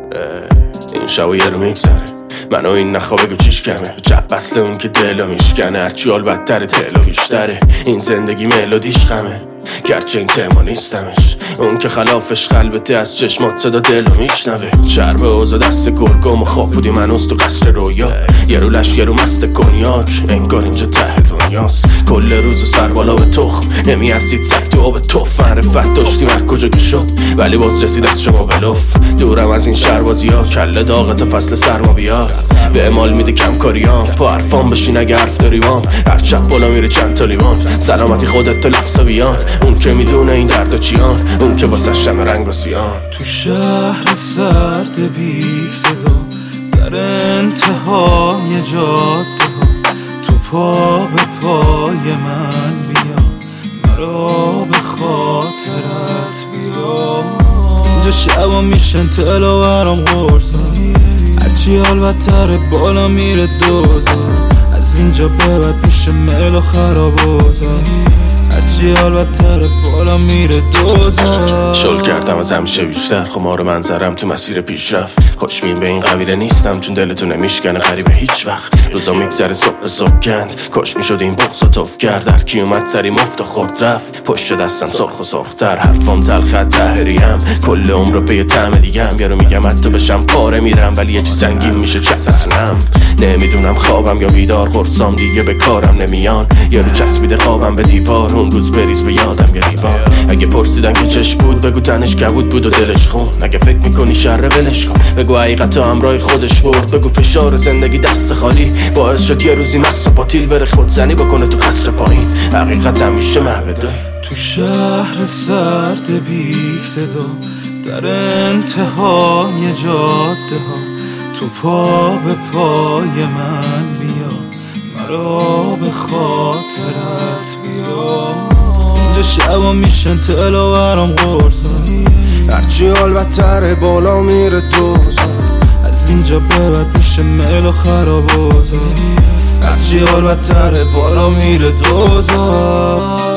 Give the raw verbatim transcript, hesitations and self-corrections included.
این شب یه رو میگذره منو این نخوا بگو چیش کمه جب بسته اون که دلو میشکنه هرچی حال بدتره تلو بیشتره این زندگی ملودیش خمه گرچه این تما نیستمش اون که خلافش خلبته از چشمات صدا دلو میشنوه چربه اوزا دست گرگم و خواب بودی منوز تو قصر رویا یه رو لش یه رو مست کنیاک انگار اینجا ته دنیاست کل روز و سر بالا به تخم نمیارزید سک تو آب توف معرفت داشتیم هر کجا که شد ولی باز رسید از شما بلوف دورم از این شهربازی ها کله داغت فصل سرما بیار به امال میده کم کاریام پا حرفان بشین اگه حرف داری وام هر چپ بالا میره چند تا لیوان سلامتی خودت تو لفظا بیان اون که میدونه این درد و چیان اون که واسه شم رنگ و سیان تو شهر سرد بی صدا در انتهای جاده ها تو پا به پای من بیا مرا به خاطرت بیا اینجا شبا میشن تلا برام غرصا هرچی حال بدتره بالا میره دوزا از اینجا به بعد میشه مل و خرابوزا هرچی حال بدتره بالا میره دوزا شل کردم از همیشه بیشتر خمار منظرم تو مسیر پیشرفت خوشبین به این قبیله نیستم چون دلتو نمیشکنه قریبه هیچ وقت روزا میگذره صبح صبح گند کاش میشد این بغضا توف کرد هر کی اومد سری مفت و خورد رفت پشت دستم سرخ و سرختر حرفام تلخت تحریم کل عمر رو به طعم دیگم یارو میگم حتی بشم پاره میرم ولی یه چی سنگین میشه چسبم نمیدونم خوابم یا بیدار قرصام دیگه به کارم نمیان یارو چسبیده خوابم به دیوار اون روز بریز به یادم یه ریوان اگه پرسیدن که چش بود بگو تنش کبود بود و دلش خون اگه فکر میکنی شر ولش کن بگو حقیقتا همراه خودش برد بگو فشار زندگی دست خالی باعث شد یه روزی مست و پاتیل بره خودزنی بکنه تو قصر پایین حقیقت همیشه محبده تو شهر سرد بی صدا در انتهای جاده ها تو پا به پای من بیا مرا به خاطرت بیا اینجا شبا میشن تلا برام غرصا هرچی حال بدتره بالا میره دوزا از اینجا به بعد میشه مل و خرابوزا هرچی حال بدتره بالا میره دوزا